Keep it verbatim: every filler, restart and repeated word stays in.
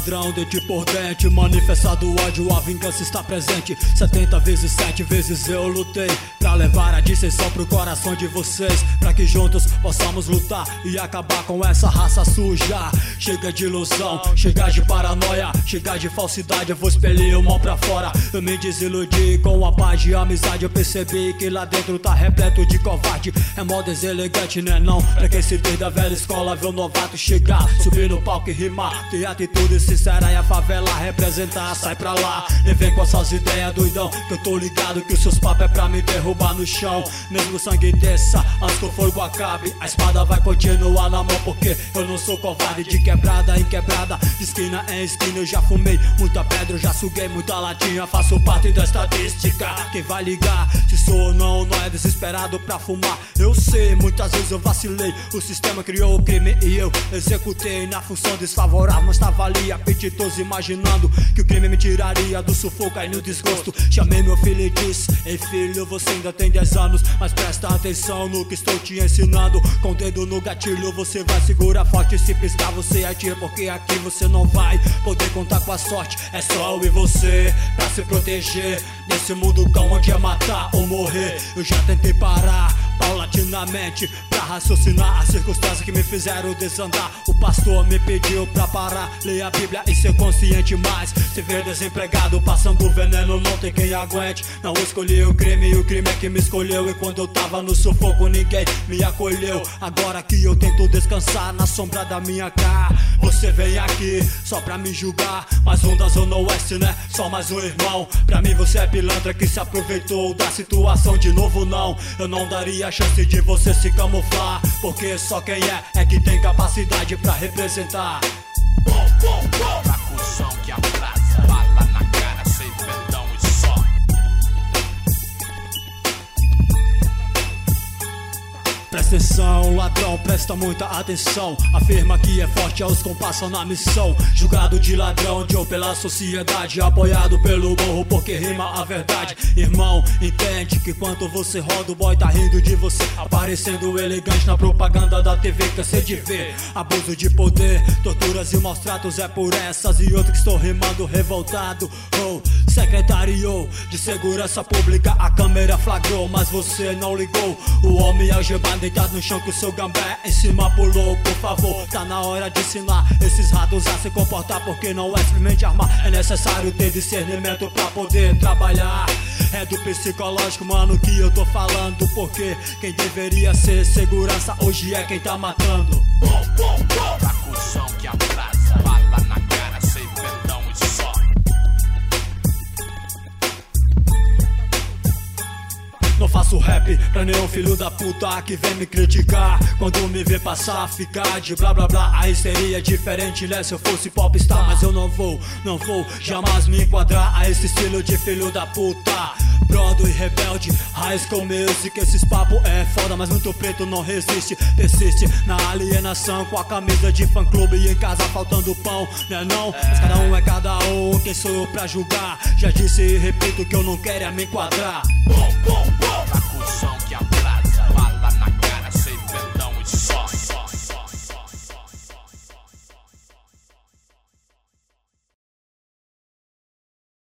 ladrão, dente por dente, manifestado o ódio, a vingança está presente. Setenta vezes, sete vezes eu lutei pra levar a dissensão pro coração de vocês, pra que juntos possamos lutar e acabar com essa raça suja. Chega de ilusão, chega de paranoia, chega de falsidade, eu vou expelir o mal pra fora. Eu me desiludi com a paz e a amizade, eu percebi que lá dentro tá repleto de covarde. É mó deselegante, né não? Pra quem se tem da velha escola, ver o novato chegar, subir no palco e rimar, ter atitude sincera e a favela representar. Sai pra lá, nem vem com essas ideias doidão, que eu tô ligado que os seus papos é pra me derrubar no chão. Mesmo o sangue desça, antes que o fogo acabe, a espada vai continuar na mão, porque eu não sou covarde. De quebrada em quebrada, de esquina em esquina eu já fumei muita pedra, eu já suguei muita latinha, faço parte da estatística. Quem vai ligar, se sou ou não, não é desesperado pra fumar. Eu sei, muitas vezes eu vacilei, o sistema criou o crime e eu executei na função desfavorável, mas tava ali apetitoso, imaginando que o crime me tiraria do sufoco e no desgosto. Chamei meu filho e disse: ei filho, você ainda tem dez anos, mas presta atenção no que estou te ensinando. Com o dedo no gatilho você vai segurar forte, se piscar você atira, porque aqui você não vai poder contar com a sorte. É só eu e você pra se proteger nesse mundo cão onde é matar ou morrer. Eu já tentei parar paulatinamente pra raciocinar as circunstâncias que me fizeram desandar. O pastor me pediu pra parar, ler a Bíblia e ser consciente, mas se ver desempregado passando veneno não tem quem aguente. Não escolhi o crime e o crime é que me escolheu, e quando eu tava no sufoco ninguém me acolheu. Agora que eu tento descansar na sombra da minha cara, você vem aqui só pra me julgar. Mais um da Zona Oeste, né? Só mais um irmão. Pra mim você é pilantra que se aproveitou da situação. De novo não, eu não daria a chance de você se camuflar, porque só quem é, é que tem capacidade pra representar. Bom, bom, bom. Percussão que abraça, bala na cara, sem perdão e só. Presta atenção, ladrão, presta muita atenção. Afirma que é forte aos compassos na missão. Julgado de ladrão, de ou pela sociedade, apoiado pelo morro porque rima a verdade. Irmão, entende que quando você roda o boy tá rindo de você, aparecendo elegante na propaganda da T V. Cansei de ver abuso de poder, torturas e maus tratos, é por essas e outras que estou rimando revoltado. Oh, secretário de segurança pública, a câmera flagrou, mas você não ligou. O homem algemado deitado no chão que o seu gambé em cima pulou. Por favor, tá na hora de ensinar esses ratos a se comportar, porque não é simplesmente armar, é necessário ter discernimento pra poder trabalhar. É do psicológico, mano, que eu tô falando, porque quem deveria ser segurança hoje é quem tá matando. Bom, bom, bom. Percussão que abraça, bala na cara, sem perdão e só. Não faço rap pra nenhum filho da puta que vem me criticar. Quando me vê passar, ficar de blá blá blá. Aí seria diferente, né, se eu fosse popstar. Mas eu não vou, não vou jamais me enquadrar a esse estilo de filho da puta. Brodo e rebelde, High School Music. Esses papos é foda, mas muito preto não resiste. Persiste na alienação com a camisa de fã clube e em casa faltando pão, né não? Mas cada um é cada um, quem sou eu pra julgar? Já disse e repito que eu não quero é me enquadrar. Bom, bom, bom.